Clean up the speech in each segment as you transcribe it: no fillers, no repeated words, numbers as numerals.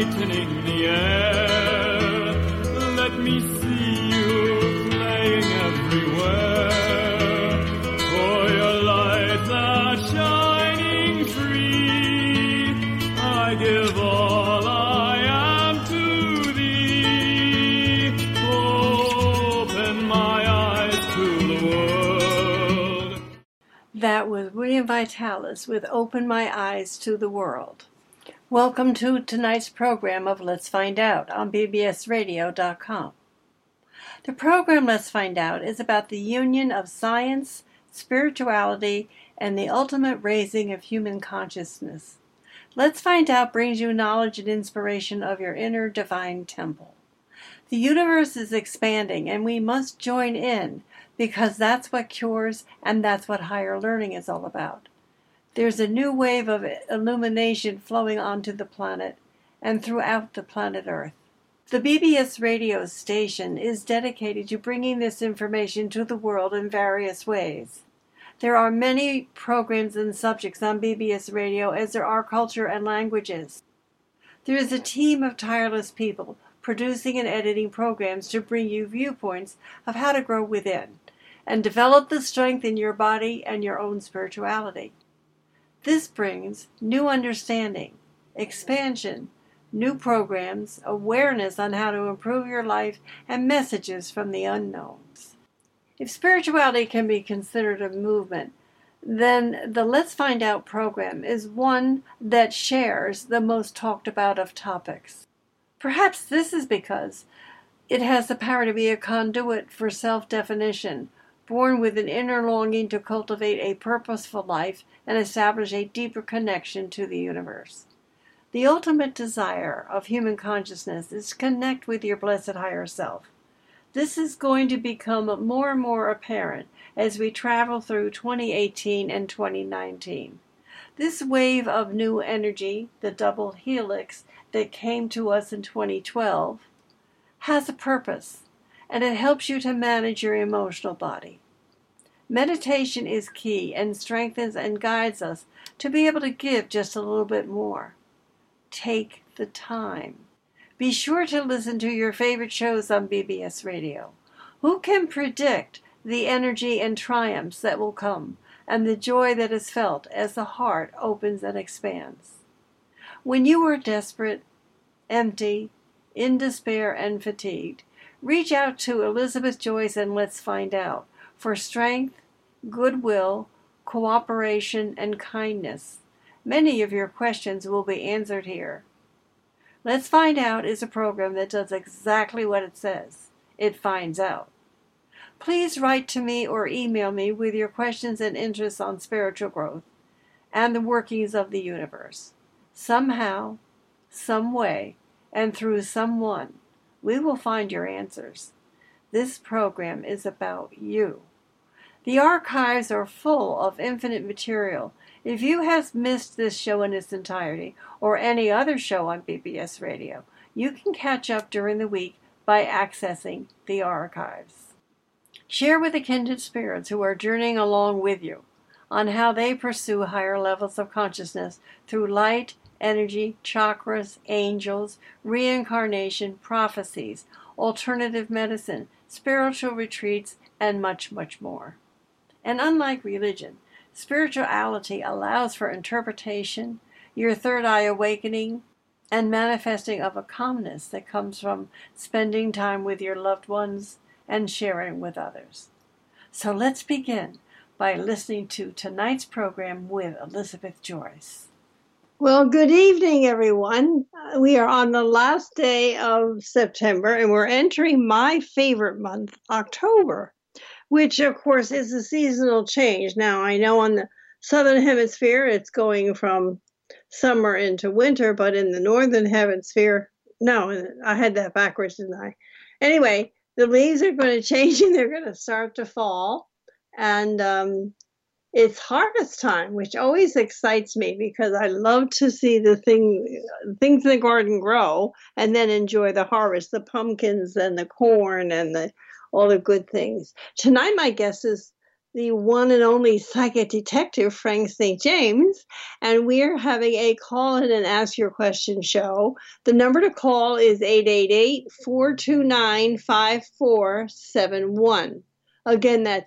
brightening the air. Let me see you playing everywhere, for your lights are shining free. I give all I am to thee. Open my eyes to the world. That was William Vitalis with Open My Eyes to the World. Welcome to tonight's program of Let's Find Out on bbsradio.com. The program Let's Find Out is about the union of science, spirituality, and the ultimate raising of human consciousness. Let's Find Out brings you knowledge and inspiration of your inner divine temple. The universe is expanding and we must join in because that's what cures and that's what higher learning is all about. There's a new wave of illumination flowing onto the planet and throughout the planet Earth. The BBS radio station is dedicated to bringing this information to the world in various ways. There are many programs and subjects on BBS radio as there are culture and languages. There is a team of tireless people producing and editing programs to bring you viewpoints of how to grow within and develop the strength in your body and your own spirituality. This brings new understanding, expansion, new programs, awareness on how to improve your life, and messages from the unknowns. If spirituality can be considered a movement, then the Let's Find Out program is one that shares the most talked about of topics. Perhaps this is because it has the power to be a conduit for self-definition, born with an inner longing to cultivate a purposeful life and establish a deeper connection to the universe. The ultimate desire of human consciousness is to connect with your blessed higher self. This is going to become more and more apparent as we travel through 2018 and 2019. This wave of new energy, the double helix that came to us in 2012, has a purpose, and it helps you to manage your emotional body. Meditation is key and strengthens and guides us to be able to give just a little bit more. Take the time. Be sure to listen to your favorite shows on BBS Radio. Who can predict the energy and triumphs that will come and the joy that is felt as the heart opens and expands? When you are desperate, empty, in despair, and fatigued, reach out to Elizabeth Joyce and Let's Find Out for strength, goodwill, cooperation, and kindness. Many of your questions will be answered here. Let's Find Out is a program that does exactly what it says. It finds out. Please write to me or email me with your questions and interests on spiritual growth and the workings of the universe. Somehow, some way, and through someone, we will find your answers. This program is about you. The archives are full of infinite material. If you have missed this show in its entirety or any other show on BBS Radio, you can catch up during the week by accessing the archives. Share with the kindred spirits who are journeying along with you on how they pursue higher levels of consciousness through light, energy, chakras, angels, reincarnation, prophecies, alternative medicine, spiritual retreats, and much, much more. And unlike religion, spirituality allows for interpretation, your third eye awakening, and manifesting of a calmness that comes from spending time with your loved ones and sharing with others. So let's begin by listening to tonight's program with Elizabeth Joyce. Well, good evening, everyone. We are on the last day of September, and we're entering my favorite month, October, which, of course, is a seasonal change. Now, I know on the southern hemisphere, it's going from summer into winter, but in the northern hemisphere, no, I had that backwards, didn't I? Anyway, the leaves are going to change, and they're going to start to fall, and it's harvest time, which always excites me because I love to see the things in the garden grow and then enjoy the harvest, the pumpkins and the corn and all the good things. Tonight, my guest is the one and only psychic detective, Frank St. James, and we're having a call in and ask your question show. The number to call is 888-429-5471. Again, that's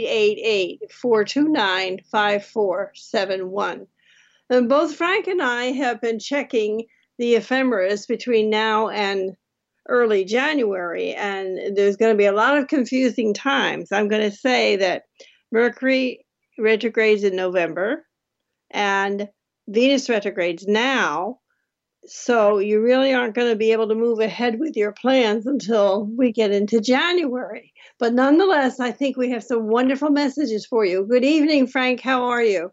888-429-5471. And both Frank and I have been checking the ephemeris between now and early January, and there's going to be a lot of confusing times. I'm going to say that Mercury retrogrades in November and Venus retrogrades now, so you really aren't going to be able to move ahead with your plans until we get into January. But nonetheless, I think we have some wonderful messages for you. Good evening, Frank. How are you?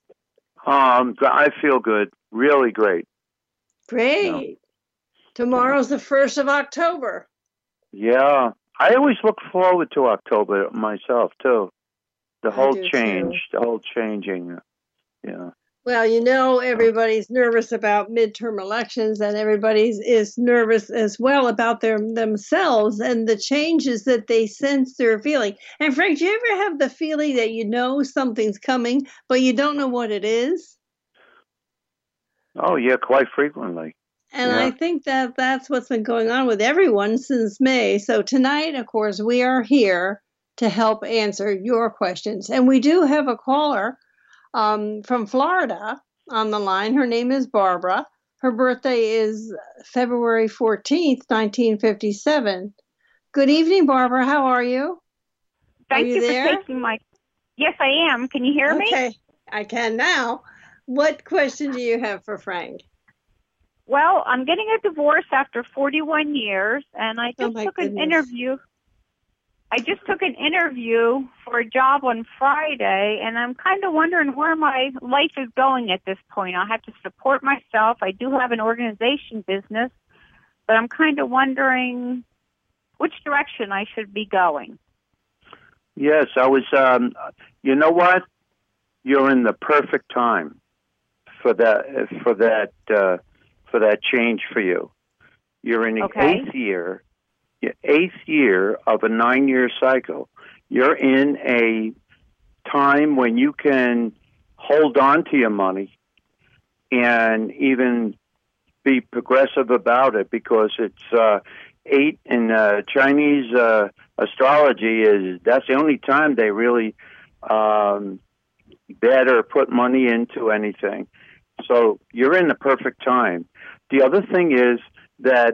I feel good. Really great. Great. Tomorrow's the 1st of October. Yeah. I always look forward to October myself, too. The whole change, the whole changing. Yeah. Well, you know, everybody's nervous about midterm elections, and everybody is nervous as well about themselves and the changes that they sense they're feeling. And Frank, do you ever have the feeling that you know something's coming, but you don't know what it is? Oh, yeah, quite frequently. And I think that that's what's been going on with everyone since May. So tonight, of course, we are here to help answer your questions. And we do have a caller from Florida on the line. Her name is Barbara. Her birthday is February 14th, 1957. Good evening, Barbara. How are you? Thank you for taking my... Yes, I am. Can you hear me? Okay, I can now. What question do you have for Frank? Well, I'm getting a divorce after 41 years, and I just took an interview. I just took an interview for a job on Friday, and I'm kind of wondering where my life is going at this point. I have to support myself. I do have an organization business, but I'm kind of wondering which direction I should be going. Yes, I was, you know what? You're in the perfect time for that change for you. You're in the eighth year of a 9-year cycle. You're in a time when you can hold on to your money and even be progressive about it, because it's 8 in Chinese astrology that's the only time they really bet or put money into anything. So you're in the perfect time. The other thing is that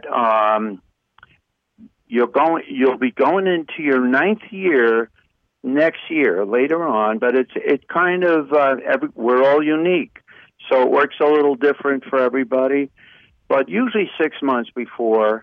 you'll be going into your 9th year next year later on, but it's kind of we're all unique, so it works a little different for everybody. But usually 6 months before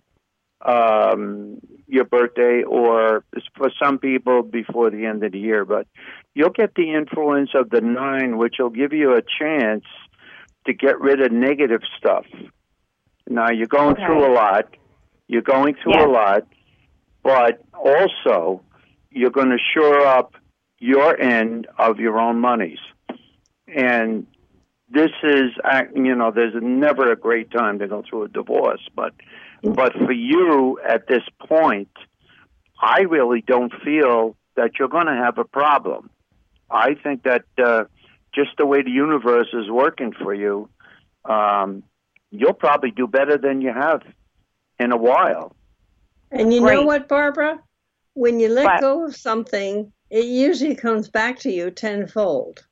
your birthday, or for some people before the end of the year, but you'll get the influence of the 9, which will give you a chance to get rid of negative stuff. Now, you're going through a lot. You're going through a lot, but also you're going to shore up your end of your own monies. And this is, there's never a great time to go through a divorce, but for you at this point, I really don't feel that you're going to have a problem. I think that just the way the universe is working for you, you'll probably do better than you have in a while. And you know what, Barbara? When you let go of something, it usually comes back to you tenfold.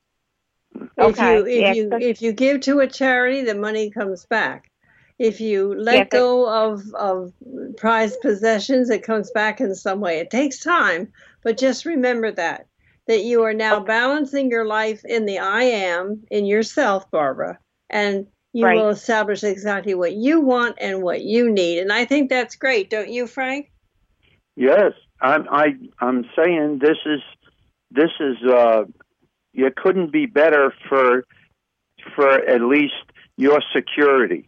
If you give to a charity, the money comes back. If you let go of prized possessions, it comes back in some way. It takes time, but just remember that you are now balancing your life in the I am, in yourself, Barbara, and you will establish exactly what you want and what you need. And I think that's great, don't you, Frank? Yes, I'm saying this is you couldn't be better for at least your security.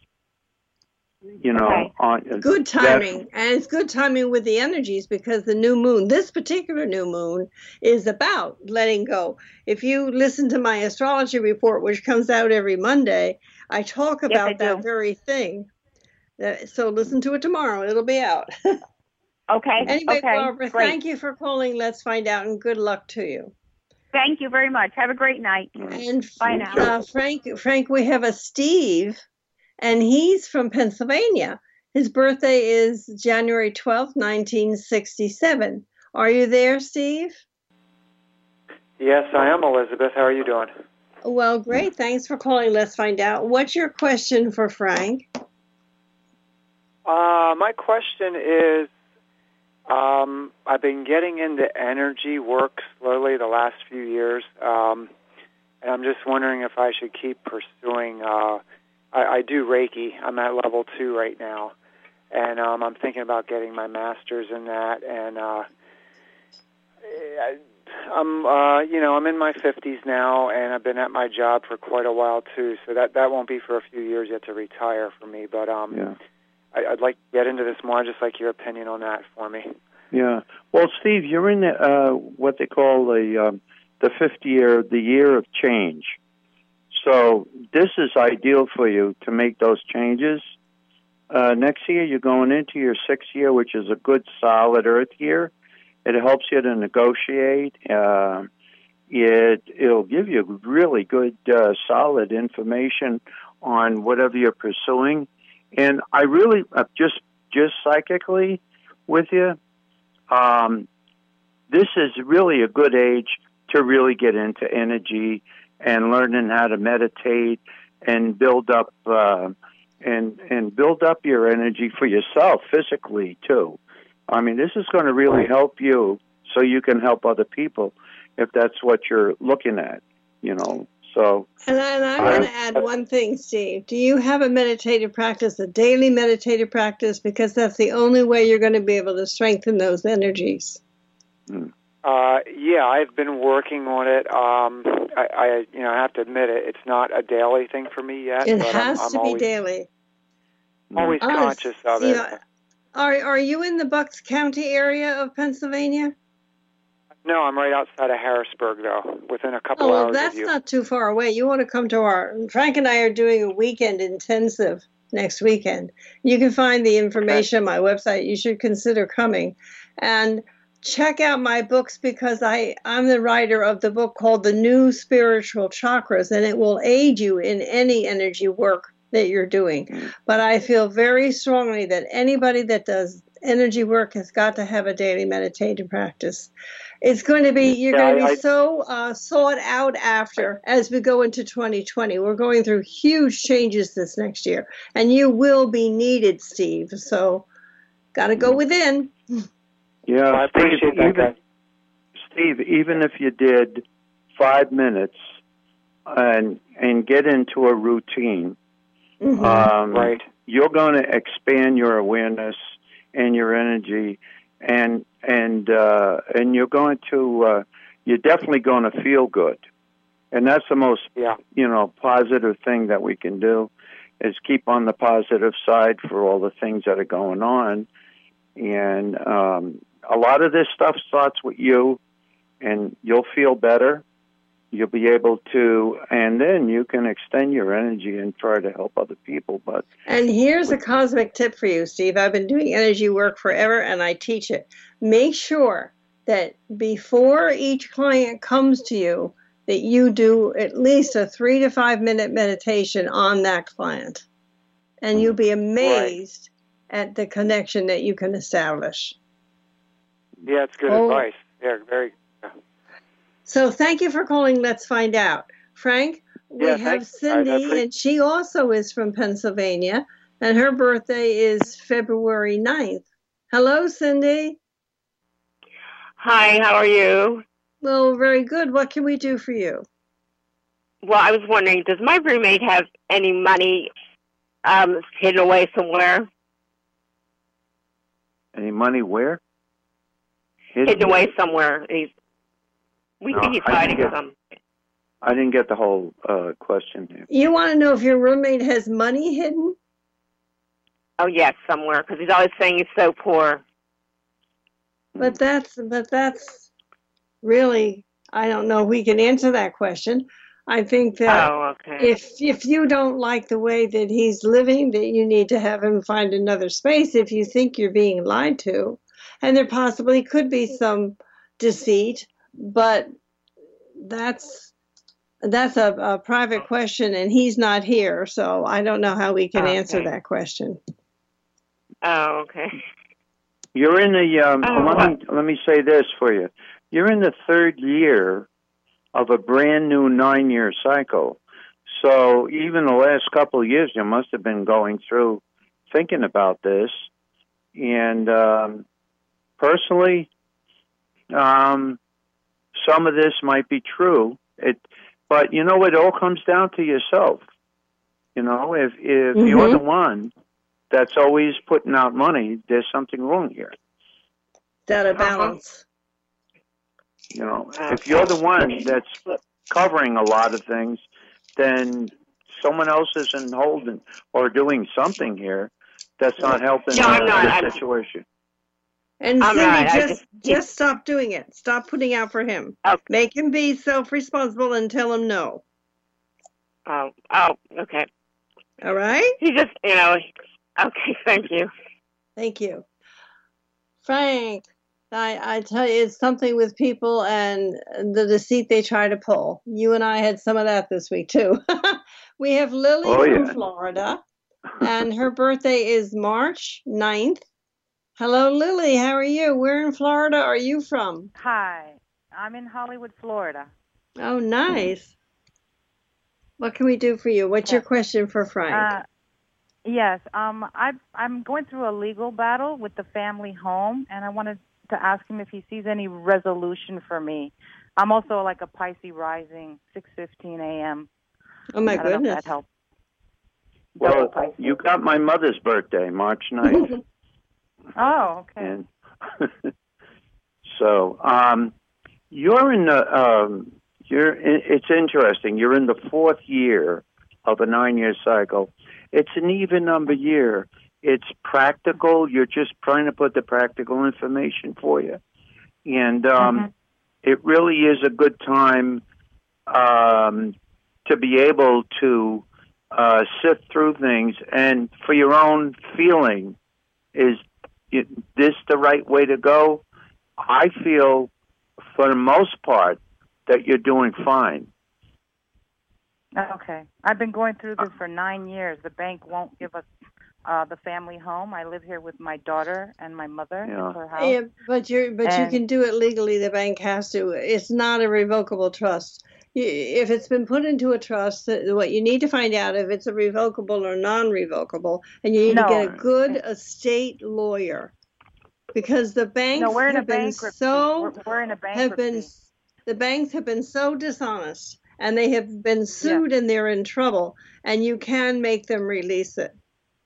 Good timing, and it's good timing with the energies, because the new moon, this particular new moon, is about letting go. If you listen to my astrology report, which comes out every Monday, I talk about that very thing. So listen to it tomorrow; it'll be out. Okay. Anyway, Barbara, thank you for calling. Let's find out, and good luck to you. Thank you very much. Have a great night. And bye now. Frank, we have a Steve, and he's from Pennsylvania. His birthday is January 12th, 1967. Are you there, Steve? Yes, I am, Elizabeth. How are you doing? Well, great. Thanks for calling. Let's find out. What's your question for Frank? My question is, I've been getting into energy work slowly the last few years, and I'm just wondering if I should keep pursuing. I do Reiki. I'm at level 2 right now, and I'm thinking about getting my master's in that. And I'm in my 50s now, and I've been at my job for quite a while too. So that won't be for a few years yet to retire for me. But I'd like to get into this more. I'd just like your opinion on that for me. Yeah. Well, Steve, you're in what they call the 5th year, the year of change. So this is ideal for you to make those changes. Next year, you're going into your 6th year, which is a good, solid Earth year. It helps you to negotiate. It'll give you really good, solid information on whatever you're pursuing. And I really, just psychically with you, this is really a good age to really get into energy and learning how to meditate and build up and build up your energy for yourself physically too. I mean, this is going to really help you so you can help other people if that's what you're looking at, So. And I'm going to add one thing, Steve. Do you have a meditative practice, a daily meditative practice? Because that's the only way you're going to be able to strengthen those energies. Yeah, I've been working on it. I have to admit it's not a daily thing for me yet. It has to be daily. Always conscious of it. Are you in the Bucks County area of Pennsylvania? No, I'm right outside of Harrisburg, though, within a couple hours of you. That's not too far away. You want to come to Frank and I are doing a weekend intensive next weekend. You can find the information on my website. You should consider coming. And check out my books because I'm the writer of the book called The New Spiritual Chakras, and it will aid you in any energy work that you're doing. But I feel very strongly that anybody that does energy work has got to have a daily meditative practice. It's going to be, you're going to be so sought out after as we go into 2020. We're going through huge changes this next year, and you will be needed, Steve. So, got to go within. Yeah, I appreciate that. Steve, even if you did 5 minutes and get into a routine, right, you're going to expand your awareness and your energy, and you're going to you're definitely going to feel good, and that's the most positive thing that we can do is keep on the positive side for all the things that are going on, and a lot of this stuff starts with you, and you'll feel better. You'll be able to, and then you can extend your energy and try to help other people. And here's a cosmic tip for you, Steve. I've been doing energy work forever, and I teach it. Make sure that before each client comes to you, that you do at least a 3 to 5 minute meditation on that client. And you'll be amazed at the connection that you can establish. Yeah, it's good advice. Yeah, very. So thank you for calling Let's Find Out. Frank, we have Cindy, and she also is from Pennsylvania, and her birthday is February 9th. Hello, Cindy. Hi, how are you? Well, very good. What can we do for you? Well, I was wondering, does my roommate have any money hidden away somewhere? Any money where? Hidden away somewhere. We think he's hiding some. I didn't get the whole question here. You want to know if your roommate has money hidden? Oh, yes, somewhere, because he's always saying he's so poor. But that's really, I don't know if we can answer that question. I think that if you don't like the way that he's living, that you need to have him find another space if you think you're being lied to. And there possibly could be some deceit, but that's a private question, and he's not here, so I don't know how we can answer that question. Oh, okay. You're in the, let me say this for you. You're in the third year of a brand new 9-year cycle. So even the last couple of years, you must have been going through thinking about this. And personally, some of this might be true. But, you know, it all comes down to yourself. You know, if you're the one that's always putting out money, there's something wrong here. That a balance. You know, if you're the one that's covering a lot of things, then someone else isn't holding or doing something here that's not helping the situation. And Cindy, just stop doing it. Stop putting out for him. Okay. Make him be self-responsible and tell him no. Oh, okay. All right? He just, you know, okay, thank you. Thank you. Frank, I tell you, it's something with people and the deceit they try to pull. You and I had some of that this week, too. We have Lily from Florida, and her birthday is March 9th. Hello, Lily. How are you? Where in Florida are you from? Hi. I'm in Hollywood, Florida. Oh, nice. What can we do for you? What's your question for Frank? Yes. I'm going through a legal battle with the family home, and I wanted to ask him if he sees any resolution for me. I'm also like a Pisces rising, 6:15 a.m. Oh, my goodness. I don't know if that helps. Well, you got my mother's birthday, March 9th. Oh, okay. And so, you're in the, it's interesting. You're in the 4th year of a 9-year cycle. It's an even number year. It's practical. You're just trying to put the practical information for you. And, it really is a good time, to be able to, sift through things and for your own feeling, is this the right way to go? I feel, for the most part, that you're doing fine. Okay. I've been going through this for 9 years. The bank won't give us the family home. I live here with my daughter and my mother. Yeah. It's her house. Yeah, but you can do it legally. The bank has to. It's not a revocable trust. If it's been put into a trust, what you need to find out if it's a revocable or non-revocable, and you need to get a good estate lawyer, because the banks have been the banks have been so dishonest, and they have been sued and they're in trouble, and you can make them release it.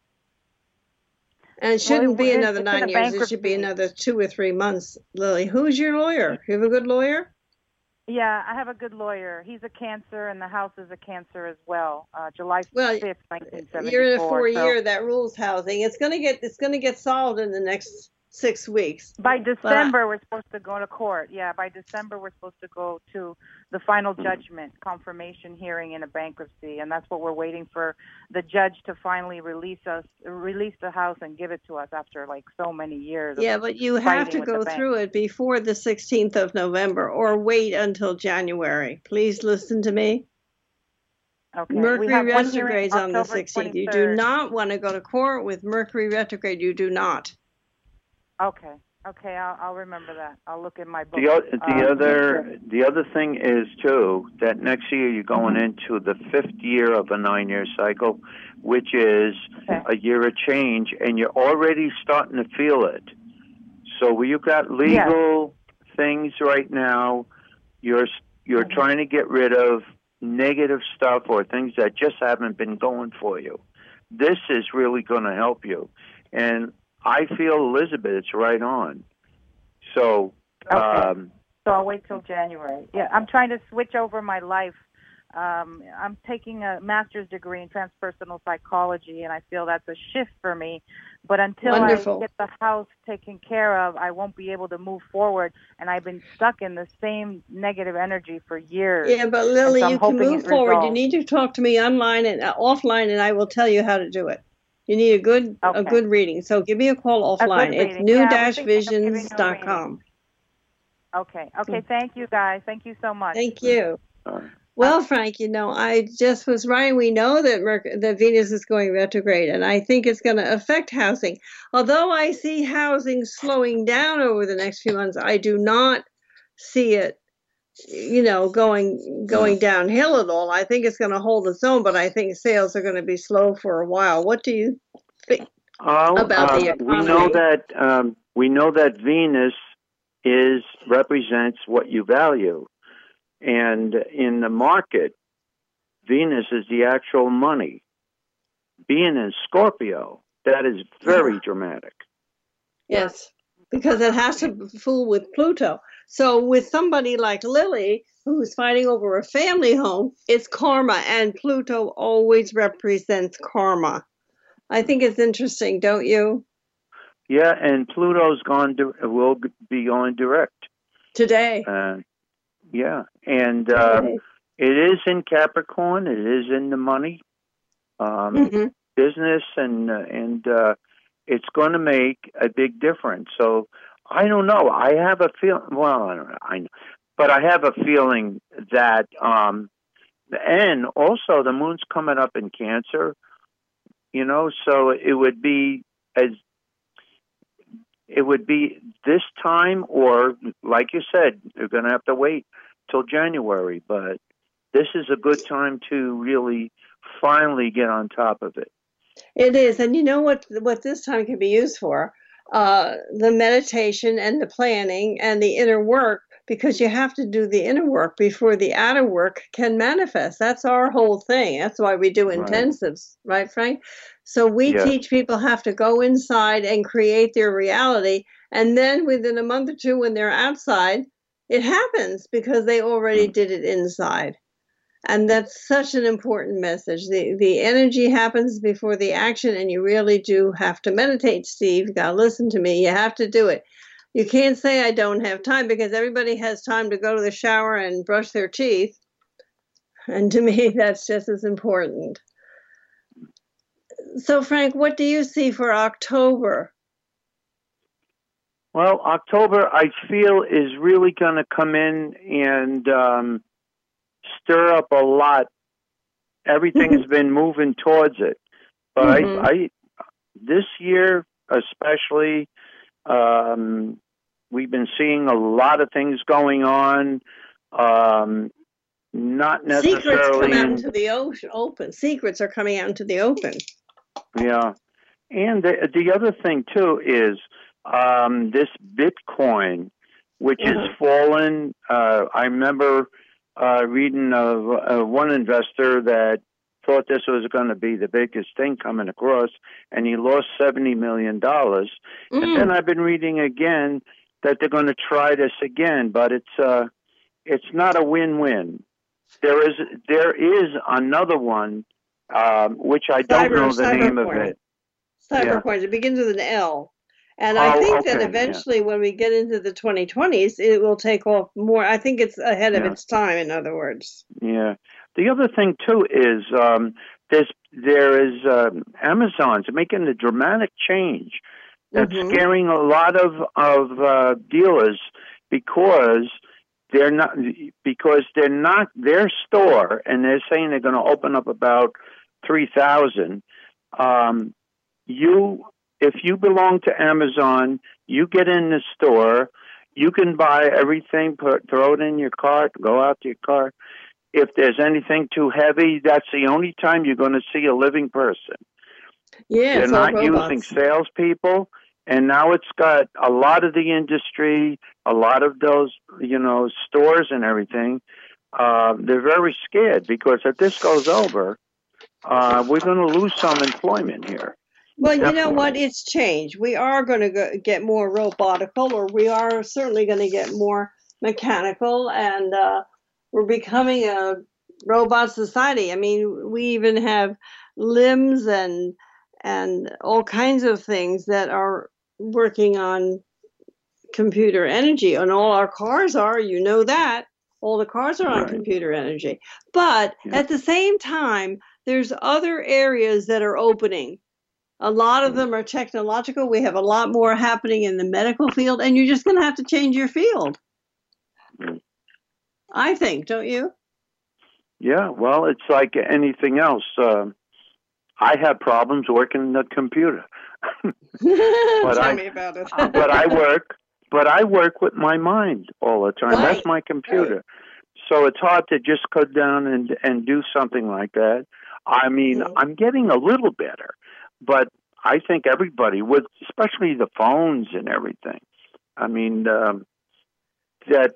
And it shouldn't be another 9 years. It should be another 2 or 3 months. Lily, who's your lawyer? You have a good lawyer? Yeah, I have a good lawyer. He's a Cancer, and the house is a Cancer as well. July 5th, 1974. You're in a 4-year that rules housing. It's gonna get solved in the next 6 weeks. By December, we're supposed to go to court. Yeah, by December, we're supposed to go to the final judgment confirmation hearing in a bankruptcy, and that's what we're waiting for the judge to finally release the house and give it to us after like so many years. Yeah, but you have to go through it before the 16th of November or wait until January. Please listen to me. Okay. Mercury retrogrades on the 16th. 23rd. You do not want to go to court with Mercury retrograde. You do not. Okay. I'll remember that. I'll look in my book. The other thing is too that next year you're going into the 5th year of a 9-year cycle, which is a year of change, and you're already starting to feel it. So you've got legal things right now. You're trying to get rid of negative stuff or things that just haven't been going for you. This is really going to help you, and I feel, Elizabeth, it's right on. So, so I'll wait till January. Yeah, I'm trying to switch over my life. I'm taking a master's degree in transpersonal psychology, and I feel that's a shift for me. But until I get the house taken care of, I won't be able to move forward. And I've been stuck in the same negative energy for years. Yeah, but Lily, you can move forward. You need to talk to me online and offline, and I will tell you how to do it. You need a good reading. So give me a call offline. It's new-visions.com. Okay. Thank you, guys. Thank you so much. Thank you. Well, Frank, I just was right. We know that Venus is going retrograde, and I think it's going to affect housing. Although I see housing slowing down over the next few months, I do not see it, going downhill at all. I think it's going to hold its own, but I think sales are going to be slow for a while. What do you think about the economy? We know that Venus represents what you value. And in the market, Venus is the actual money. Being in Scorpio, that is very dramatic. Yes, because it has to fool with Pluto. So with somebody like Lily, who's fighting over a family home, it's karma, and Pluto always represents karma. I think it's interesting, don't you? Yeah, and Pluto's will be going direct today. Yeah, and it is in Capricorn. It is in the money, business, and it's going to make a big difference. So I don't know. I have a feeling. Well, I don't know. I know, but I have a feeling that, and also the moon's coming up in Cancer. So it would be this time, or like you said, you're going to have to wait till January. But this is a good time to really finally get on top of it. It is. And you know what this time can be used for? The meditation and the planning and the inner work, because you have to do the inner work before the outer work can manifest. That's our whole thing. That's why we do intensives, right, Frank? So we teach people have to go inside and create their reality. And then within a month or two, when they're outside, it happens because they already did it inside. And that's such an important message. The energy happens before the action, and you really do have to meditate, Steve. You got to listen to me. You have to do it. You can't say I don't have time, because everybody has time to go to the shower and brush their teeth. And to me, that's just as important. So, Frank, what do you see for October? Well, October, I feel, is really going to come in and stir up a lot. Everything has been moving towards it. But I this year especially, we've been seeing a lot of things going on. Not necessarily. Secrets come out into the open. Secrets are coming out into the open. Yeah. And the other thing, too, is this Bitcoin, which has fallen. I remember reading of one investor that thought this was going to be the biggest thing coming across, and he lost $70 million. And then I've been reading again that they're going to try this again, but it's not a win-win. There is another one, which I don't know the name of it. Cybercoin. It begins with an L. And I think that eventually when we get into the 2020s, it will take off more. I think it's ahead of its time, in other words. Yeah. The other thing, too, is there is Amazon's making a dramatic change that's scaring a lot of dealers because they're not their store, and they're saying they're going to open up about 3,000. If you belong to Amazon, you get in the store, you can buy everything, throw it in your cart, go out to your car. If there's anything too heavy, that's the only time you're going to see a living person. Yeah, they're not using salespeople, and now it's got a lot of the industry, a lot of those, stores and everything. They're very scared because if this goes over, we're going to lose some employment here. Well, you know what? It's changed. We are going to get more robotical, or we are certainly going to get more mechanical, and we're becoming a robot society. I mean, we even have limbs and all kinds of things that are working on computer energy, and all our cars are. You know that. All the cars are on computer energy. But at the same time, there's other areas that are opening. A lot of them are technological. We have a lot more happening in the medical field, and you're just going to have to change your field. I think, don't you? Yeah, well, it's like anything else. I have problems working the computer. Tell me about it. but I work with my mind all the time. Right. That's my computer. Right. So it's hard to just go down and do something like that. I mean, I'm getting a little better, but I think everybody, with especially the phones and everything. I mean, that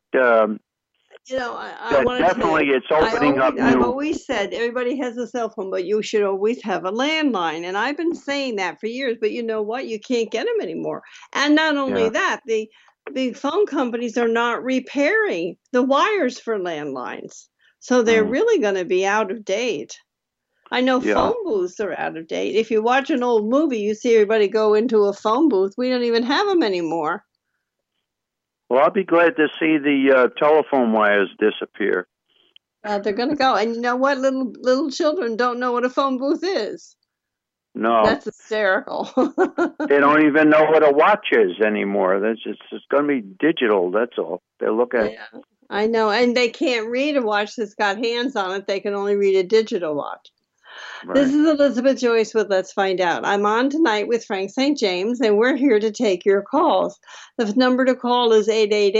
definitely it's opening up new. I've always said everybody has a cell phone, but you should always have a landline. And I've been saying that for years, but you know what? You can't get them anymore. And not only that, the phone companies are not repairing the wires for landlines. So they're really going to be out of date. I know phone booths are out of date. If you watch an old movie, you see everybody go into a phone booth. We don't even have them anymore. Well, I'll be glad to see the telephone wires disappear. They're going to go. And you know what? Little children don't know what a phone booth is. No. That's hysterical. They don't even know what a watch is anymore. It's going to be digital, that's all. They look at. Yeah, I know. And they can't read a watch that's got hands on it. They can only read a digital watch. Right. This is Elizabeth Joyce with Let's Find Out. I'm on tonight with Frank St. James, and we're here to take your calls. The number to call is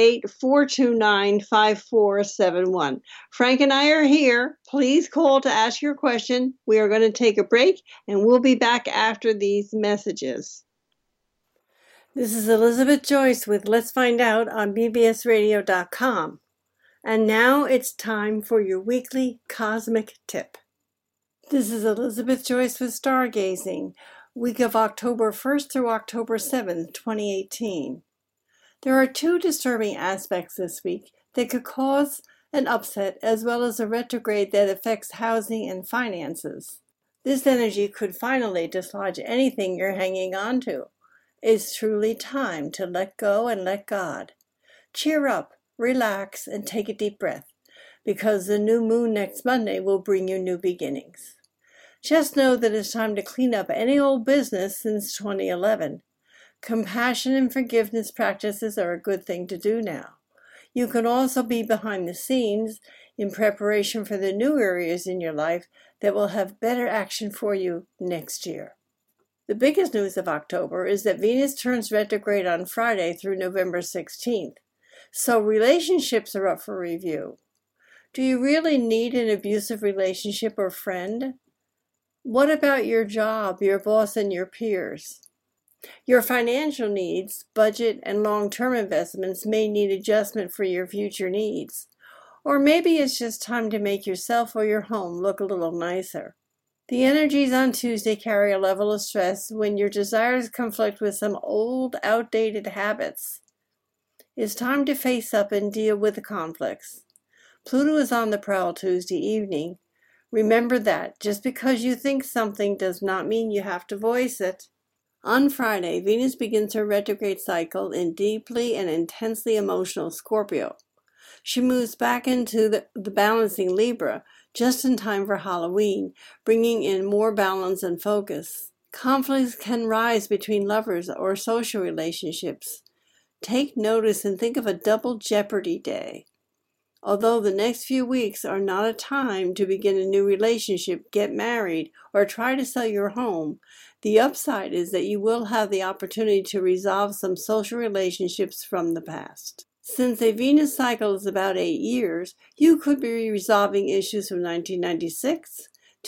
888-429-5471. Frank and I are here. Please call to ask your question. We are going to take a break, and we'll be back after these messages. This is Elizabeth Joyce with Let's Find Out on bbsradio.com. And now it's time for your weekly cosmic tip. This is Elizabeth Joyce with Stargazing, week of October 1st through October 7th, 2018. There are two disturbing aspects this week that could cause an upset as well as a retrograde that affects housing and finances. This energy could finally dislodge anything you're hanging on to. It's truly time to let go and let God. Cheer up, relax, and take a deep breath, because the new moon next Monday will bring you new beginnings. Just know that it's time to clean up any old business since 2011. Compassion and forgiveness practices are a good thing to do now. You can also be behind the scenes in preparation for the new areas in your life that will have better action for you next year. The biggest news of October is that Venus turns retrograde on Friday through November 16th. So relationships are up for review. Do you really need an abusive relationship or friend? What about your job, your boss, and your peers? Your financial needs, budget, and long-term investments may need adjustment for your future needs. Or maybe it's just time to make yourself or your home look a little nicer. The energies on Tuesday carry a level of stress when your desires conflict with some old, outdated habits. It's time to face up and deal with the conflicts. Pluto is on the prowl Tuesday evening. Remember that just because you think something does not mean you have to voice it. On Friday, Venus begins her retrograde cycle in deeply and intensely emotional Scorpio. She moves back into the balancing Libra just in time for Halloween, bringing in more balance and focus. Conflicts can rise between lovers or social relationships. Take notice and think of a double jeopardy day. Although the next few weeks are not a time to begin a new relationship, get married, or try to sell your home, the upside is that you will have the opportunity to resolve some social relationships from the past. Since a Venus cycle is about 8 years, you could be resolving issues from 1996,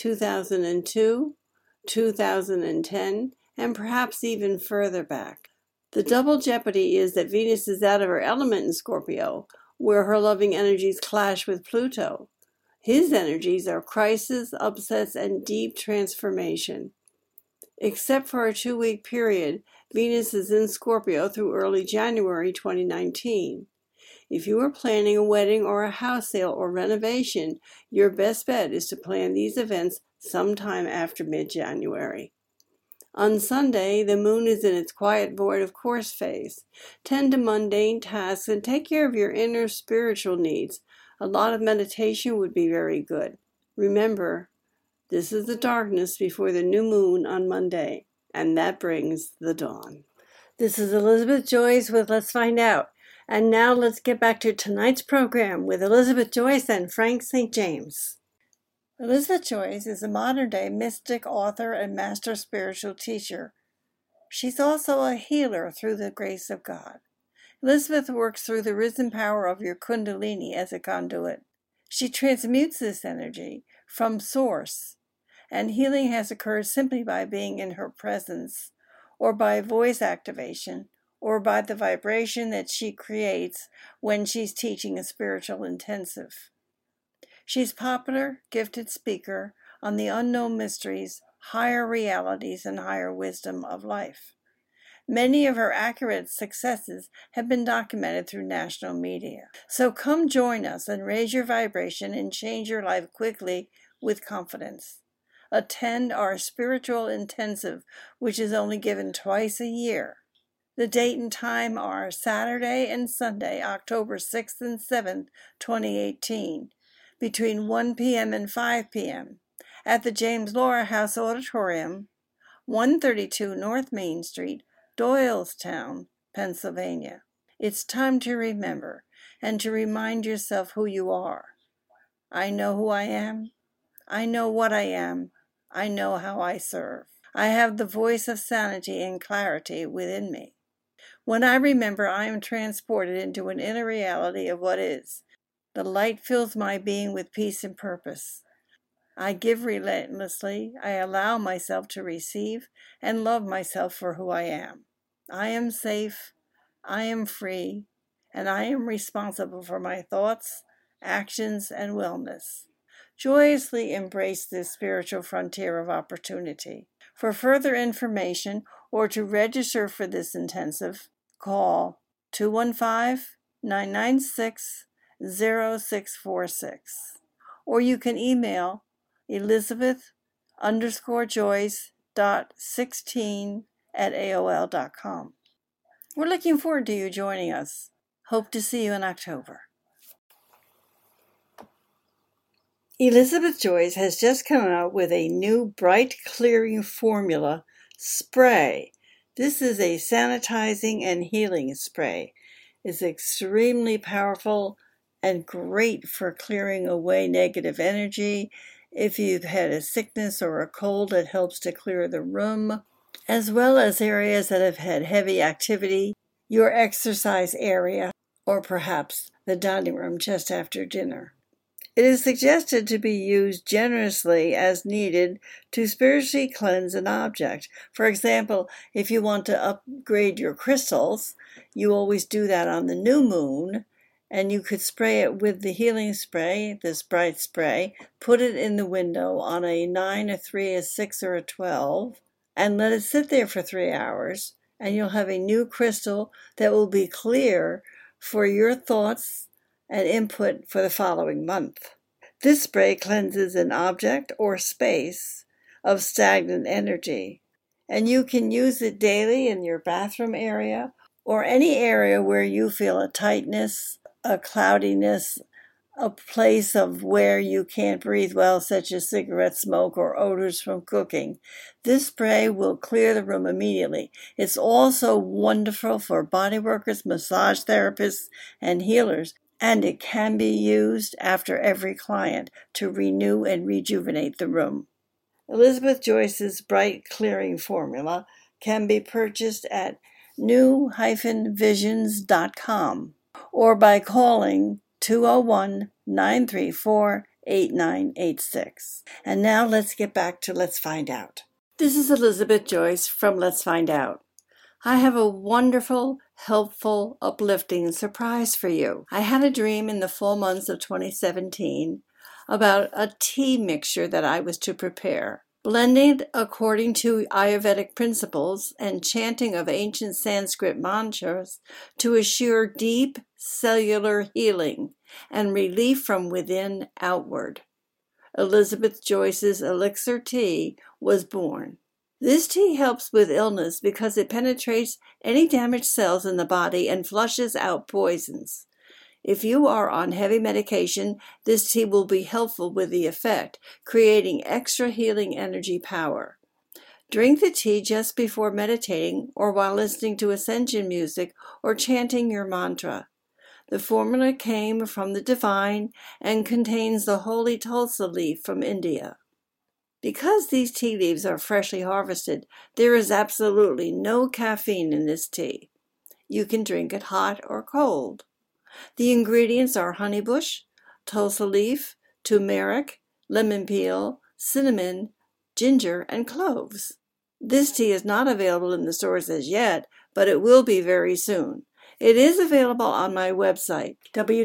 2002, 2010, and perhaps even further back. The double jeopardy is that Venus is out of her element in Scorpio, where her loving energies clash with Pluto. His energies are crisis, upsets, and deep transformation. Except for a 2-week period, Venus is in Scorpio through early January 2019. If you are planning a wedding or a house sale or renovation, your best bet is to plan these events sometime after mid-January. On Sunday, the moon is in its quiet void of course phase. Tend to mundane tasks and take care of your inner spiritual needs. A lot of meditation would be very good. Remember, this is the darkness before the new moon on Monday, and that brings the dawn. This is Elizabeth Joyce with Let's Find Out. And now let's get back to tonight's program with Elizabeth Joyce and Frank St. James. Elizabeth Joyce is a modern-day mystic, author, and master spiritual teacher. She's also a healer through the grace of God. Elizabeth works through the risen power of your Kundalini as a conduit. She transmutes this energy from source, and healing has occurred simply by being in her presence, or by voice activation, or by the vibration that she creates when she's teaching a spiritual intensive. She's a popular, gifted speaker on the unknown mysteries, higher realities, and higher wisdom of life. Many of her accurate successes have been documented through national media. So come join us and raise your vibration and change your life quickly with confidence. Attend our spiritual intensive, which is only given twice a year. The date and time are Saturday and Sunday, October 6th and 7th, 2018, between 1 p.m. and 5 p.m. at the James Laura House Auditorium, 132 North Main Street, Doylestown, Pennsylvania. It's time to remember and to remind yourself who you are. I know who I am. I know what I am. I know how I serve. I have the voice of sanity and clarity within me. When I remember, I am transported into an inner reality of what is. The light fills my being with peace and purpose. I give relentlessly. I allow myself to receive and love myself for who I am. I am safe. I am free. And I am responsible for my thoughts, actions, and wellness. Joyously embrace this spiritual frontier of opportunity. For further information or to register for this intensive, call 215-996-0646. Or you can email Elizabeth_Joyce.16@AOL.com. We're looking forward to you joining us. Hope to see you in October. Elizabeth Joyce has just come out with a new bright clearing formula spray. This is a sanitizing and healing spray. It's extremely powerful and great for clearing away negative energy. If you've had a sickness or a cold, it helps to clear the room, as well as areas that have had heavy activity, your exercise area, or perhaps the dining room just after dinner. It is suggested to be used generously as needed to spiritually cleanse an object. For example, if you want to upgrade your crystals, you always do that on the new moon, and you could spray it with the healing spray, this bright spray, put it in the window on a 9, a 3, a 6, or a 12, and let it sit there for 3 hours, and you'll have a new crystal that will be clear for your thoughts and input for the following month. This spray cleanses an object or space of stagnant energy, and you can use it daily in your bathroom area or any area where you feel a tightness, a cloudiness, a place of where you can't breathe well, such as cigarette smoke or odors from cooking. This spray will clear the room immediately. It's also wonderful for body workers, massage therapists, and healers, and it can be used after every client to renew and rejuvenate the room. Elizabeth Joyce's Bright Clearing Formula can be purchased at new-visions.com or by calling 201-934-8986. And now let's get back to Let's Find Out. This is Elizabeth Joyce from Let's Find Out. I have a wonderful, helpful, uplifting surprise for you. I had a dream in the fall months of 2017 about a tea mixture that I was to prepare. Blended according to Ayurvedic principles and chanting of ancient Sanskrit mantras to assure deep cellular healing and relief from within outward. Elizabeth Joyce's Elixir Tea was born. This tea helps with illness because it penetrates any damaged cells in the body and flushes out poisons. If you are on heavy medication, this tea will be helpful with the effect, creating extra healing energy power. Drink the tea just before meditating or while listening to ascension music or chanting your mantra. The formula came from the divine and contains the holy Tulsa leaf from India. Because these tea leaves are freshly harvested, there is absolutely no caffeine in this tea. You can drink it hot or cold. The ingredients are honeybush, Tulsa leaf, turmeric, lemon peel, cinnamon, ginger, and cloves. This tea is not available in the stores as yet, but it will be very soon. It is available on my website,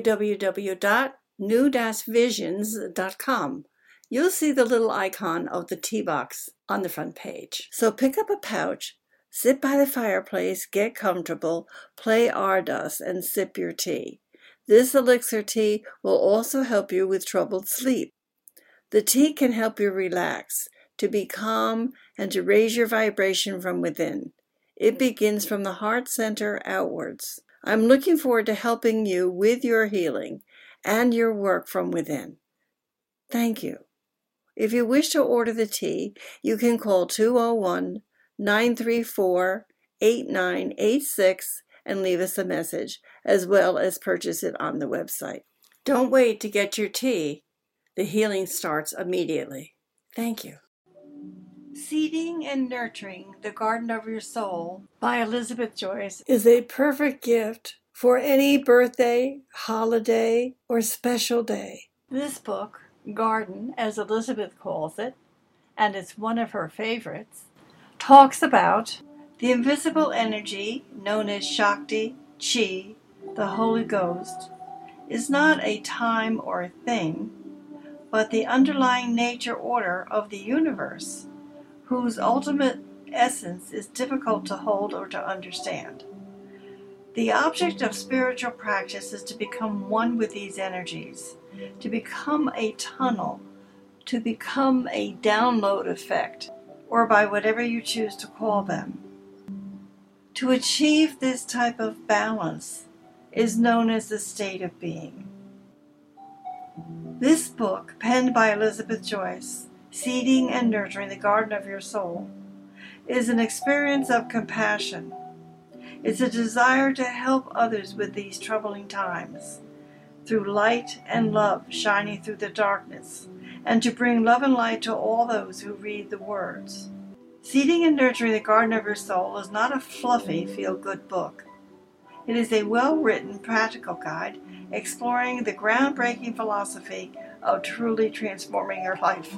www.new-visions.com. You'll see the little icon of the tea box on the front page. So pick up a pouch, sit by the fireplace, get comfortable, play Ardust, and sip your tea. This elixir tea will also help you with troubled sleep. The tea can help you relax, to be calm, and to raise your vibration from within. It begins from the heart center outwards. I'm looking forward to helping you with your healing and your work from within. Thank you. If you wish to order the tea, you can call 201-934-8986 and leave us a message, as well as purchase it on the website. Don't wait to get your tea. The healing starts immediately. Thank you. Seeding and Nurturing the Garden of Your Soul by Elizabeth Joyce is a perfect gift for any birthday, holiday, or special day. This book, Garden, as Elizabeth calls it, and it's one of her favorites, talks about the invisible energy known as Shakti, Chi, the Holy Ghost, is not a time or a thing, but the underlying nature order of the universe, whose ultimate essence is difficult to hold or to understand. The object of spiritual practice is to become one with these energies, to become a tunnel, to become a download effect, or by whatever you choose to call them. To achieve this type of balance is known as the state of being. This book, penned by Elizabeth Joyce, Seeding and Nurturing the Garden of Your Soul, is an experience of compassion. It's a desire to help others with these troubling times, through light and love shining through the darkness, and to bring love and light to all those who read the words. Seeding and Nurturing the Garden of Your Soul is not a fluffy, feel-good book. It is a well-written, practical guide exploring the groundbreaking philosophy of truly transforming your life.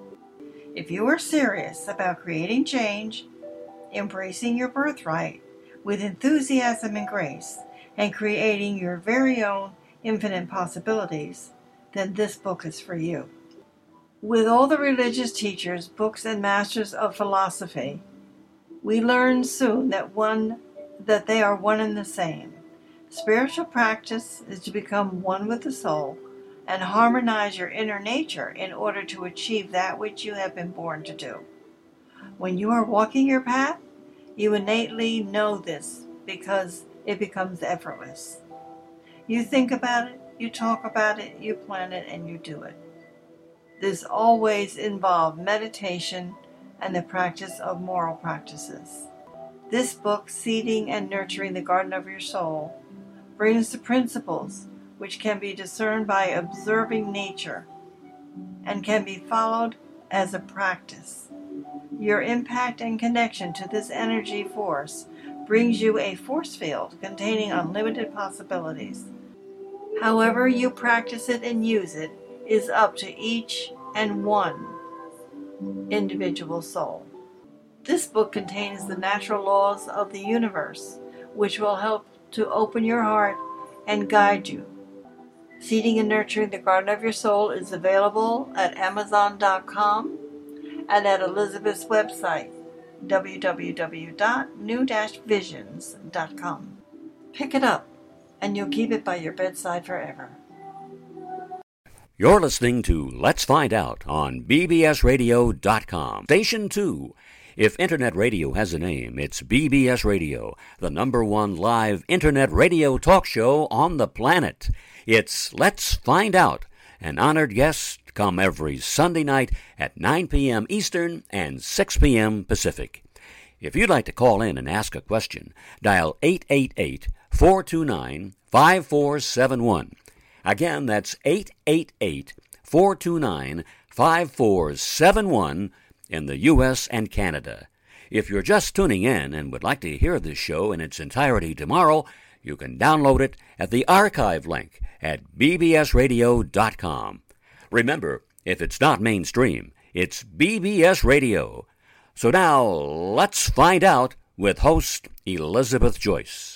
If you are serious about creating change, embracing your birthright with enthusiasm and grace, and creating your very own infinite possibilities, then this book is for you. With all the religious teachers, books, and masters of philosophy, we learn soon that they are one and the same. Spiritual practice is to become one with the soul and harmonize your inner nature in order to achieve that which you have been born to do. When you are walking your path, you innately know this because it becomes effortless. You think about it, you talk about it, you plan it, and you do it. This always involves meditation and the practice of moral practices. This book, Seeding and Nurturing the Garden of Your Soul, brings the principles which can be discerned by observing nature and can be followed as a practice. Your impact and connection to this energy force brings you a force field containing unlimited possibilities. However you practice it and use it is up to each and one individual soul. This book contains the natural laws of the universe, which will help to open your heart and guide you. Seeding and Nurturing the Garden of Your Soul is available at Amazon.com and at Elizabeth's website, www.new-visions.com. Pick it up, and you'll keep it by your bedside forever. You're listening to Let's Find Out on bbsradio.com. Station 2. If Internet radio has a name, it's BBS Radio, the #1 live Internet radio talk show on the planet. It's Let's Find Out. An honored guest come every Sunday night at 9 p.m. Eastern and 6 p.m. Pacific. If you'd like to call in and ask a question, dial 888-429-5471. Again, that's 888-429-5471 in the U.S. and Canada. If you're just tuning in and would like to hear this show in its entirety tomorrow, you can download it at the archive link at bbsradio.com. Remember, if it's not mainstream, it's BBS Radio. So now, let's find out with host Elizabeth Joyce.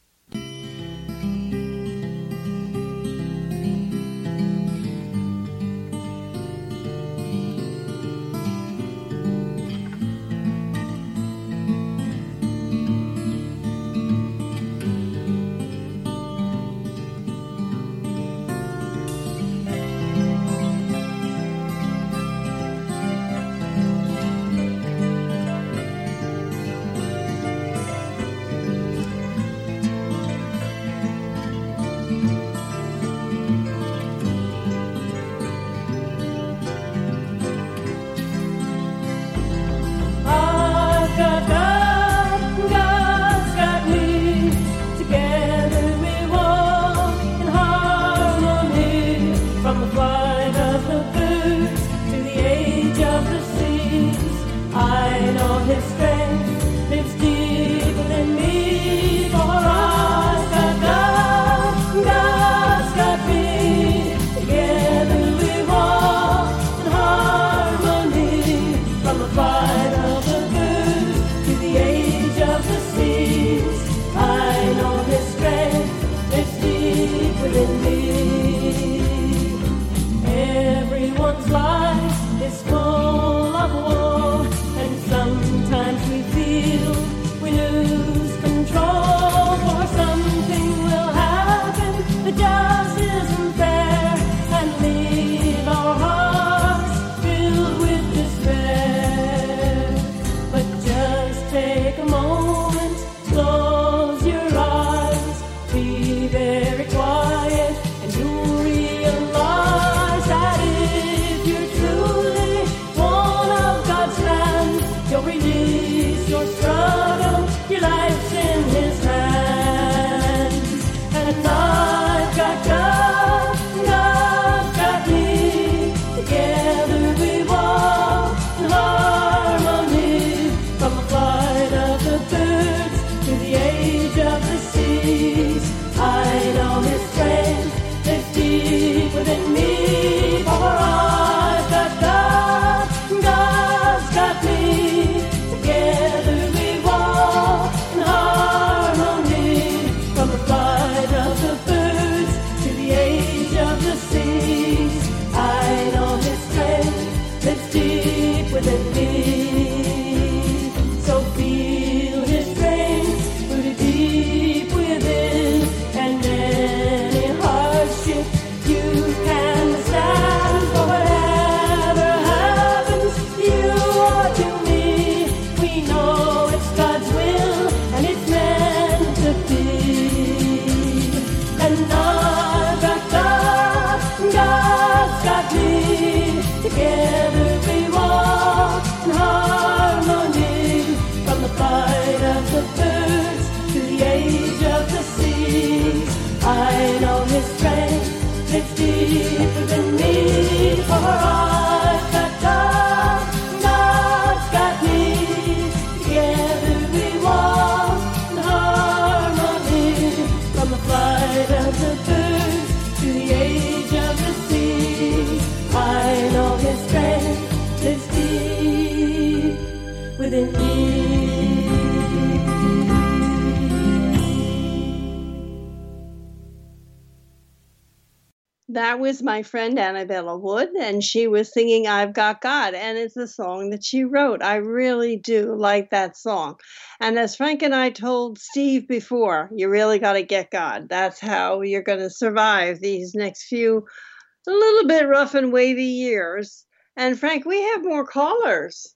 That was my friend Annabella Wood, and she was singing I've Got God, and it's a song that she wrote. I really do like that song. And as Frank and I told Steve before, you really got to get God. That's how you're going to survive these next few, a little bit rough and wavy years. And Frank, we have more callers.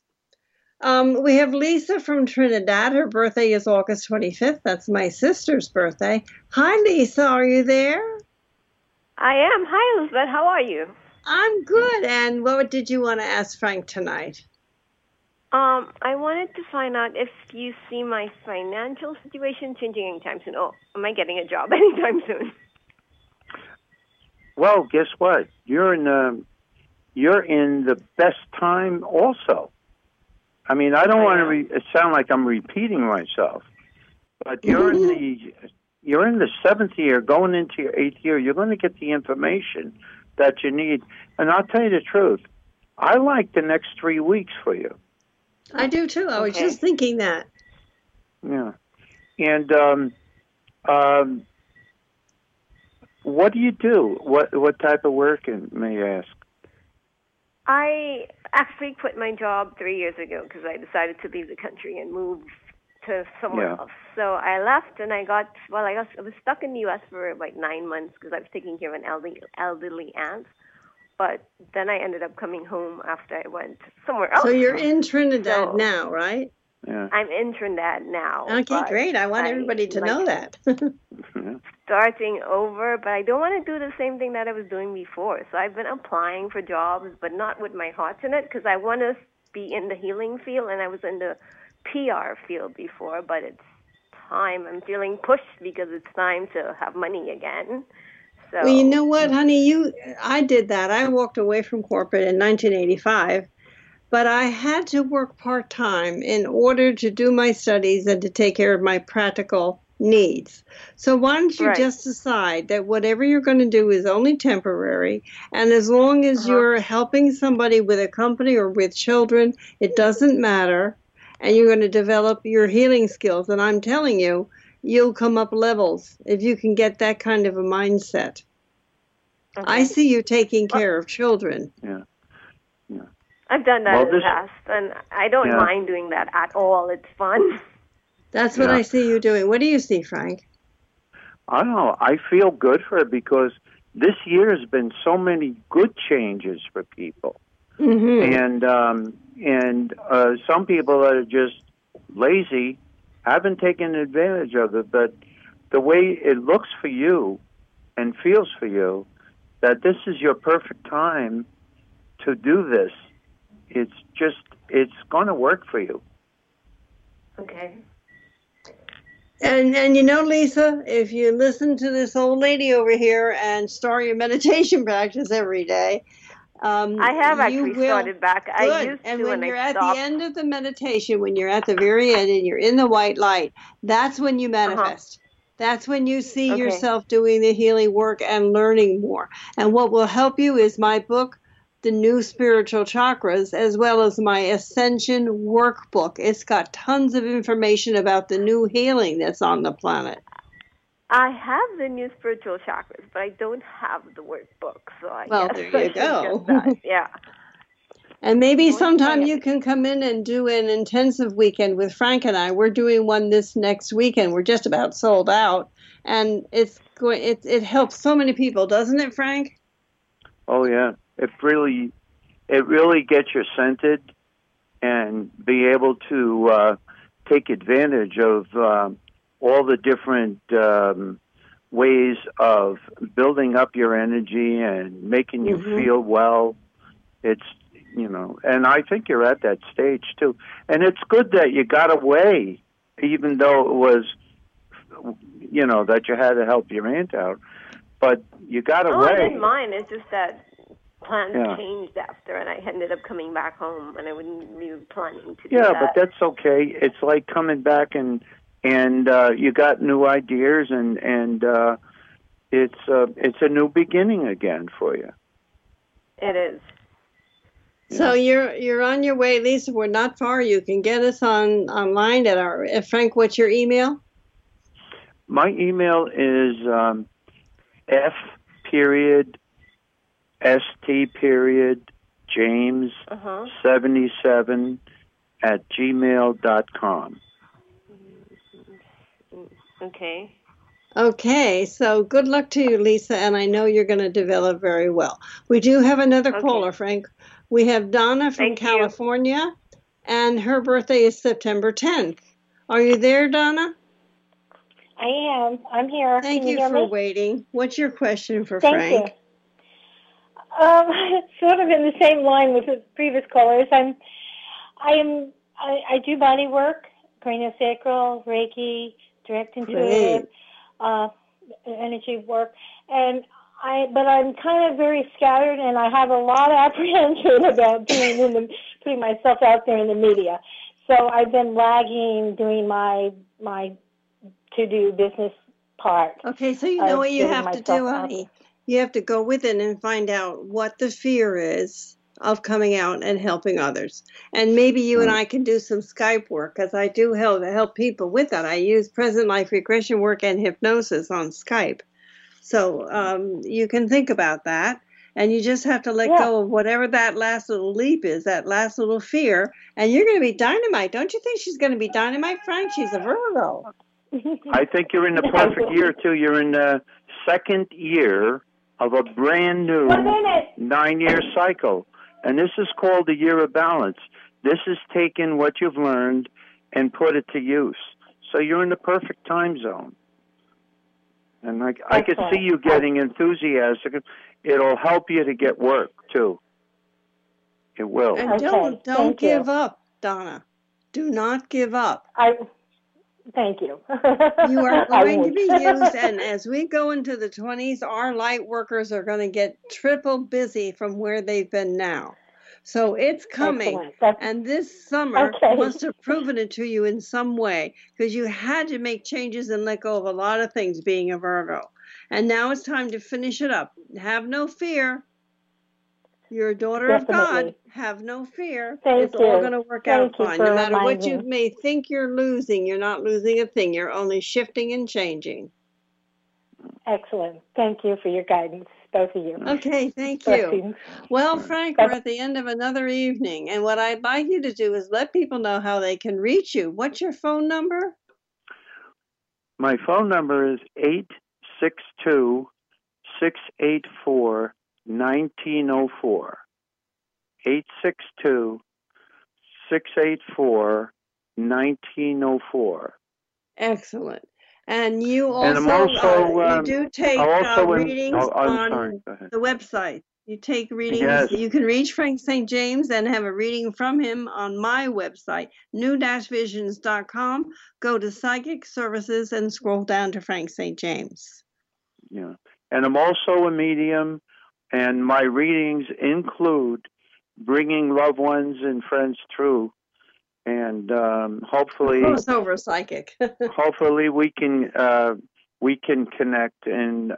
We have Lisa from Trinidad. Her birthday is August 25th. That's my sister's birthday. Hi, Lisa. Are you there? I am. Hi, Elizabeth. How are you? I'm good. And what did you want to ask Frank tonight? I wanted to find out if you see my financial situation changing anytime soon. Oh, am I getting a job anytime soon? Well, guess what? You're in the best time also. I mean, I don't want to sound like I'm repeating myself, but you're in the 7th year, going into your 8th year. You're going to get the information that you need. And I'll tell you the truth, I like the next 3 weeks for you. I do too. I was just thinking that. Yeah. And what do you do? What type of work, may I ask? I actually quit my job 3 years ago because I decided to leave the country and move to somewhere else. So I left, and I was stuck in the U.S. for about 9 months because I was taking care of an elderly aunt. But then I ended up coming home after I went somewhere else. So you're in Trinidad now, right? Yeah. I'm in Trinidad now. Okay, great. I want everybody to know that. Starting over, but I don't want to do the same thing that I was doing before. So I've been applying for jobs, but not with my heart in it, because I want to be in the healing field, and I was in the PR field before, but it's time. I'm feeling pushed because it's time to have money again. So, well, you know what, honey? I did that. I walked away from corporate in 1985, but I had to work part-time in order to do my studies and to take care of my practical needs. So why don't you just decide that whatever you're going to do is only temporary, and as long as you're helping somebody with a company or with children, it doesn't matter, and you're going to develop your healing skills. And I'm telling you, you'll come up levels if you can get that kind of a mindset. Okay. I see you taking care of children. Yeah. I've done that in the past, and I don't mind doing that at all. It's fun. That's what I see you doing. What do you see, Frank? I don't know. I feel good for it because this year has been so many good changes for people. Mm-hmm. And some people that are just lazy haven't taken advantage of it. But the way it looks for you and feels for you, that this is your perfect time to do this. It's going to work for you. Okay. And you know, Lisa, if you listen to this old lady over here and start your meditation practice every day, I have actually started back. Good. I used and to, when you're at stopped. the end of the meditation, when you're at the very end and you're in the white light, that's when you manifest. That's when you see yourself doing the healing work and learning more. And what will help you is my book, The New Spiritual Chakras, as well as my Ascension Workbook. It's got tons of information about the new healing that's on the planet. I have the New Spiritual Chakras, but I don't have the workbook. So I guess there you go. Yeah. And maybe sometime you can come in and do an intensive weekend with Frank and I. We're doing one this next weekend. We're just about sold out, and it helps so many people, doesn't it, Frank? Oh yeah, it really gets you centered and be able to take advantage of all the different ways of building up your energy and making you feel well. It's and I think you're at that stage too. And it's good that you got away, even though it was, that you had to help your aunt out. But you got away. I didn't mind. It's just that plans changed after, and I ended up coming back home, and I wasn't really planning to do that. Yeah, but that's okay. It's like coming back and you got new ideas, and it's a new beginning again for you. It is. So you're on your way, Lisa. We're not far. You can get us online at our Frank. What's your email? My email is f.James77@gmail.com. Okay. Okay, so good luck to you, Lisa, and I know you're going to develop very well. We do have another caller, Frank. We have Donna from California, and her birthday is September 10th. Are you there, Donna? I am. I'm here. Thank you for waiting. What's your question for Thank Frank? You. Sort of in the same line with the previous callers. I am I do body work, craniosacral, Reiki, direct intuitive, energy work, but I'm kind of very scattered, and I have a lot of apprehension about putting myself out there in the media. So I've been lagging doing my to-do business part. Okay, so you know what you have to do, honey. You have to go within and find out what the fear is of coming out and helping others. And maybe you and I can do some Skype work, because I do help people with that. I use present life regression work and hypnosis on Skype. So you can think about that. And you just have to let go of whatever that last little leap is, that last little fear. And you're going to be dynamite. Don't you think she's going to be dynamite, Frank? She's a Virgo. I think you're in the perfect year, too. You're in the second year of a brand new 9-year cycle. And this is called the year of balance. This is taking what you've learned and put it to use. So you're in the perfect time zone. And I could see you getting enthusiastic. It'll help you to get work, too. It will. And don't give up, Donna. Do not give up. Thank you. You are going to be used, and as we go into the 20s, our light workers are going to get triple busy from where they've been now. So it's coming, and this summer must have proven it to you in some way, because you had to make changes and let go of a lot of things being a Virgo. And now it's time to finish it up. Have no fear. You're a daughter of God. Have no fear. It's all going to work out fine. No matter what you may think you're losing, you're not losing a thing. You're only shifting and changing. Excellent. Thank you for your guidance, both of you. Okay, thank you. Well, Frank, we're at the end of another evening, and what I'd like you to do is let people know how they can reach you. What's your phone number? My phone number is 862-684-1904. 862-684-1904. Excellent. And you also, you do take readings on the website. You take readings. Yes. You can reach Frank St. James and have a reading from him on my website, new-visions.com. Go to Psychic Services and scroll down to Frank St. James. Yeah. And I'm also a medium, and my readings include bringing loved ones and friends through. And hopefully, crossover psychic. Hopefully, we can connect and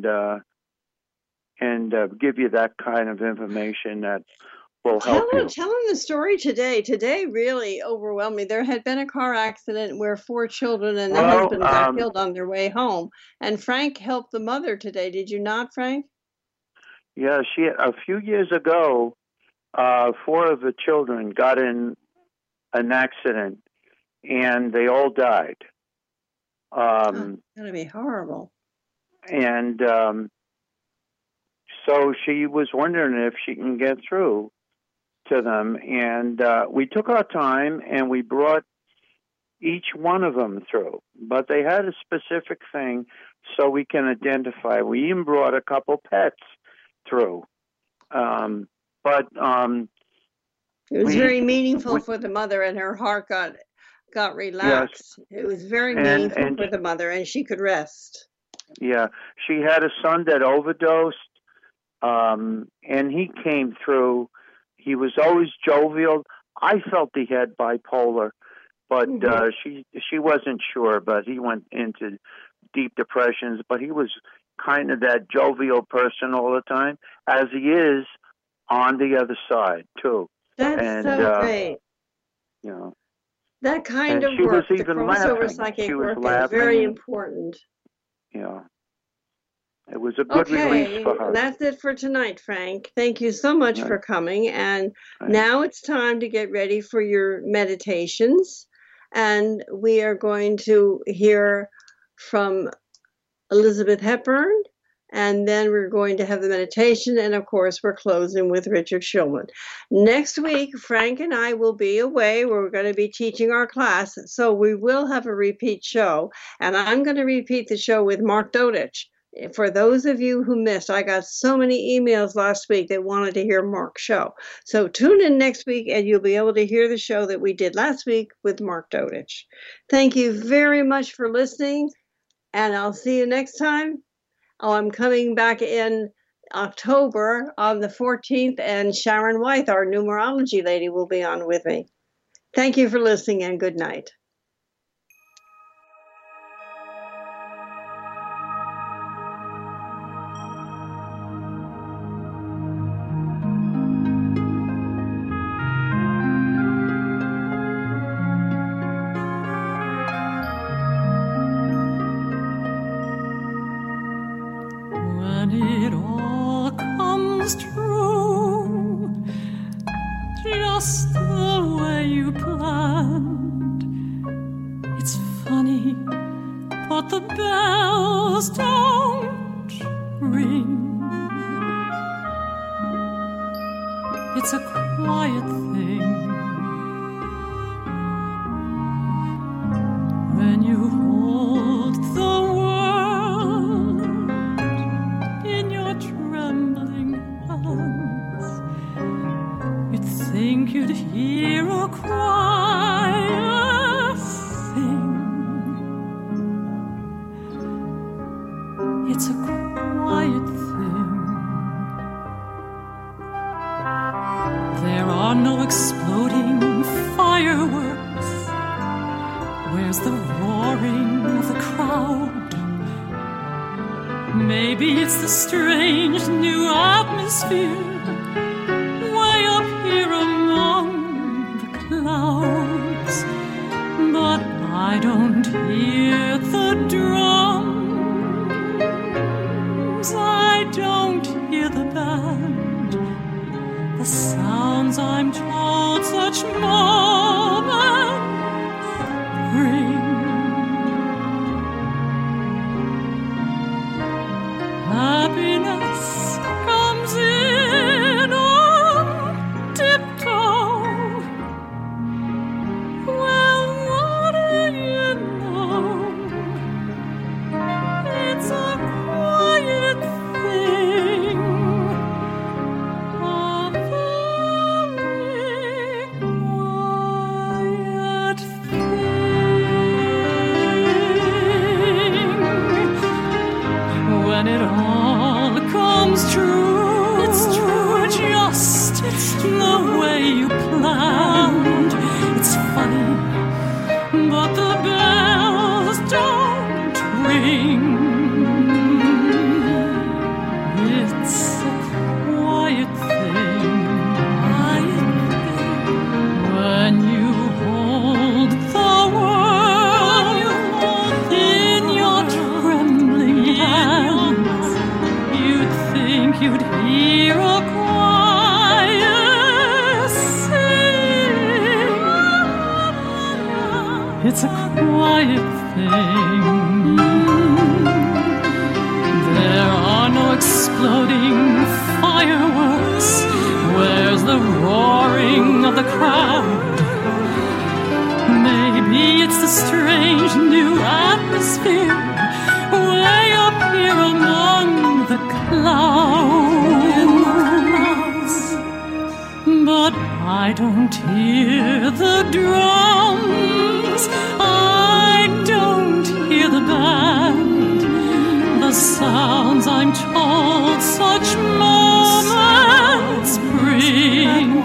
give you that kind of information that will help you. Tell them the story today. Today really overwhelmed me. There had been a car accident where 4 children and the husband got killed on their way home, and Frank helped the mother today. Did you not, Frank? Yeah, a few years ago, 4 of the children got in an accident, and they all died. It's gonna be horrible. And so she was wondering if she can get through to them, and we took our time and we brought each one of them through. But they had a specific thing, so we can identify. We even brought a couple pets through, it was very meaningful for the mother, and her heart got relaxed. Yes. It was very meaningful for the mother, and she could rest. Yeah, she had a son that overdosed, and he came through. He was always jovial. I felt he had bipolar, but she wasn't sure. But he went into deep depressions. But he was kind of that jovial person all the time, as he is on the other side too. That's so great. You know, that kind of work, the crossover psychic work, is very important. Yeah. It was a good release for her. That's it for tonight, Frank. Thank you so much for coming. And now it's time to get ready for your meditations. And we are going to hear from Elizabeth Hepburn. And then we're going to have the meditation. And, of course, we're closing with Richard Shulman. Next week, Frank and I will be away. We're going to be teaching our class. So we will have a repeat show. And I'm going to repeat the show with Mark Dodich. For those of you who missed, I got so many emails last week that wanted to hear Mark's show. So tune in next week and you'll be able to hear the show that we did last week with Mark Dodich. Thank you very much for listening, and I'll see you next time. I'm coming back in October on the 14th, and Sharon Wythe, our numerology lady, will be on with me. Thank you for listening, and good night. It's a quiet thing when you hold the world in your trembling hands. You'd think you'd hear a quiet thing. It's a quiet thing. There are no exploding fireworks. Where's the roaring of the crowd? Maybe it's the strange new atmosphere way up here among the clouds. But I don't hear the drums, I don't hear the band. The sounds I'm told such moments bring. Happiness comes in on tiptoe. Well, what do you know? It's a quiet thing. When it all comes true, it's true, just the way you planned. It's funny, but the bells don't ring. It's a quiet thing, when you hold the world in your trembling hands. You'd think you'd hear a choir sing. It's a quiet thing. There are no exploding fireworks. Where's the roaring of the crowd? Maybe it's the strange new atmosphere way up here among the clouds. But I don't hear the drums, I don't hear the band. The sounds I'm told such moments bring.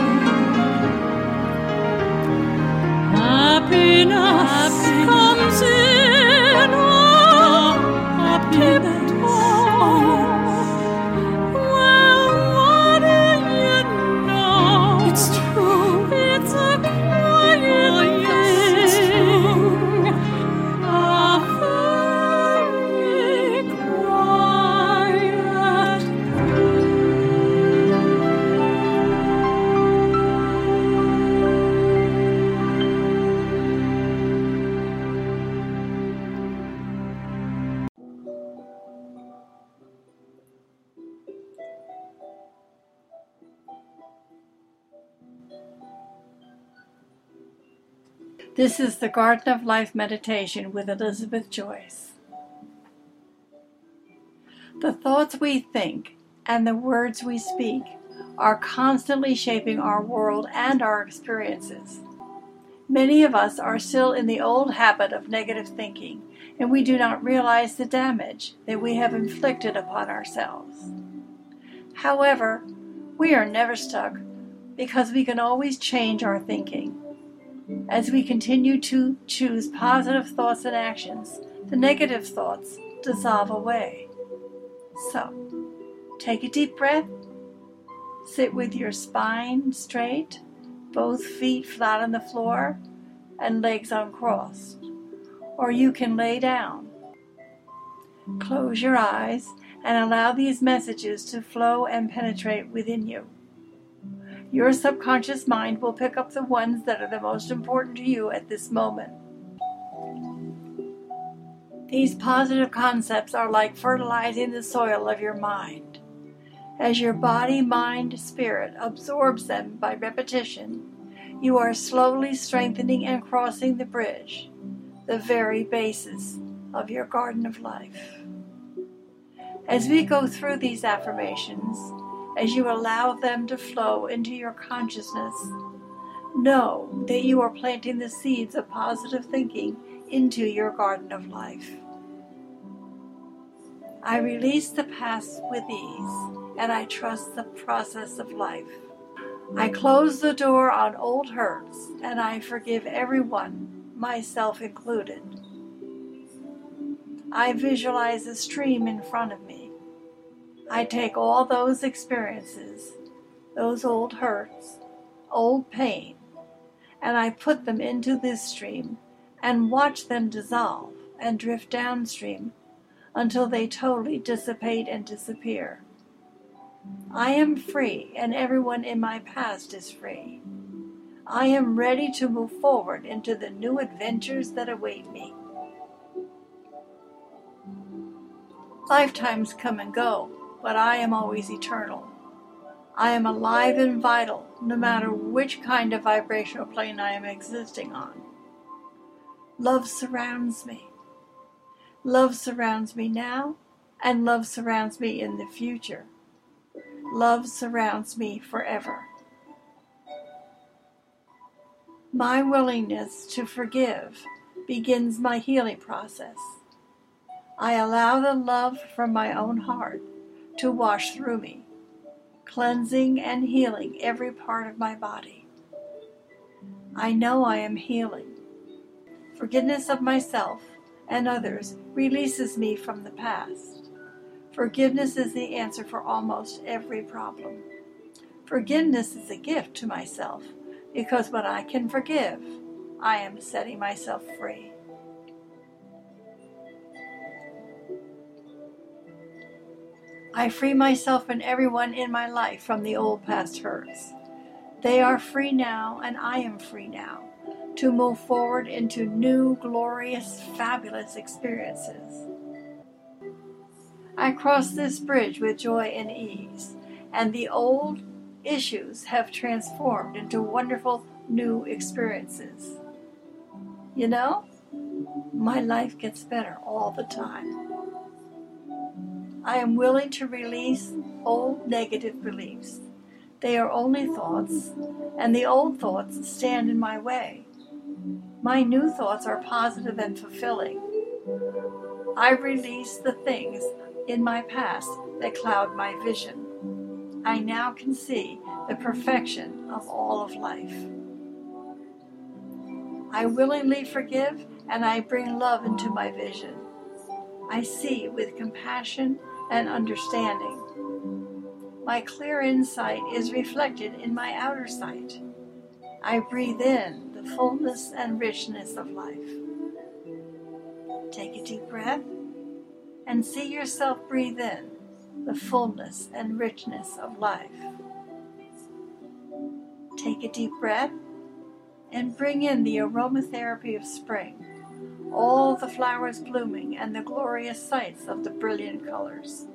Happiness comes in on tiptoe. Well, what do you know? It's true. It's a quiet thing. A very quiet This is the Garden of Life meditation with Elizabeth Joyce. The thoughts we think and the words we speak are constantly shaping our world and our experiences. Many of us are still in the old habit of negative thinking, and we do not realize the damage that we have inflicted upon ourselves. However, we are never stuck because we can always change our thinking. As we continue to choose positive thoughts and actions, the negative thoughts dissolve away. So, take a deep breath, sit with your spine straight, both feet flat on the floor, and legs uncrossed. Or you can lay down. Close your eyes and allow these messages to flow and penetrate within you. Your subconscious mind will pick up the ones that are the most important to you at this moment. These positive concepts are like fertilizing the soil of your mind. As your body, mind, spirit absorbs them by repetition, you are slowly strengthening and crossing the bridge, the very basis of your garden of life. As we go through these affirmations, as you allow them to flow into your consciousness, know that you are planting the seeds of positive thinking into your garden of life. I release the past with ease, and I trust the process of life. I close the door on old hurts, and I forgive everyone, myself included. I visualize a stream in front of me. I take all those experiences, those old hurts, old pain, and I put them into this stream and watch them dissolve and drift downstream until they totally dissipate and disappear. I am free, and everyone in my past is free. I am ready to move forward into the new adventures that await me. Lifetimes come and go, but I am always eternal. I am alive and vital, no matter which kind of vibrational plane I am existing on. Love surrounds me. Love surrounds me now, and love surrounds me in the future. Love surrounds me forever. My willingness to forgive begins my healing process. I allow the love from my own heart to wash through me, cleansing and healing every part of my body. I know I am healing. Forgiveness of myself and others releases me from the past. Forgiveness is the answer for almost every problem. Forgiveness is a gift to myself, because when I can forgive, I am setting myself free. I free myself and everyone in my life from the old past hurts. They are free now, and I am free now to move forward into new, glorious, fabulous experiences. I cross this bridge with joy and ease, and the old issues have transformed into wonderful new experiences. You know, my life gets better all the time. I am willing to release old negative beliefs. They are only thoughts, and the old thoughts stand in my way. My new thoughts are positive and fulfilling. I release the things in my past that cloud my vision. I now can see the perfection of all of life. I willingly forgive, and I bring love into my vision. I see with compassion and understanding. My clear insight is reflected in my outer sight. I breathe in the fullness and richness of life. Take a deep breath and see yourself breathe in the fullness and richness of life. Take a deep breath and bring in the aromatherapy of spring, all the flowers blooming and the glorious sights of the brilliant colors.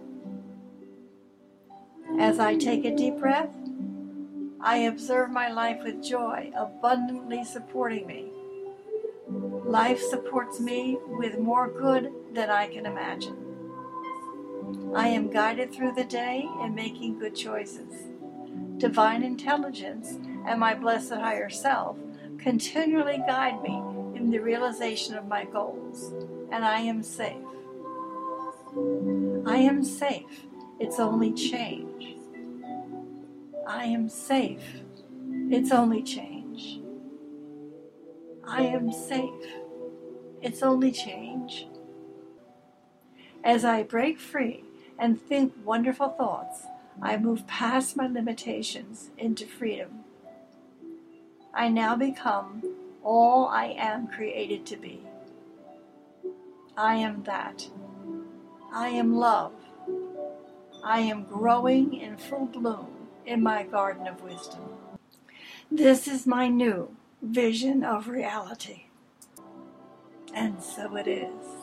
As I take a deep breath, I observe my life with joy abundantly supporting me. Life supports me with more good than I can imagine. I am guided through the day in making good choices. Divine intelligence and my blessed higher self continually guide me in the realization of my goals, and I am safe. I am safe. It's only change. I am safe. It's only change. I am safe. It's only change. As I break free and think wonderful thoughts, I move past my limitations into freedom. I now become all I am created to be. I am that. I am love. I am growing in full bloom in my garden of wisdom. This is my new vision of reality. And so it is.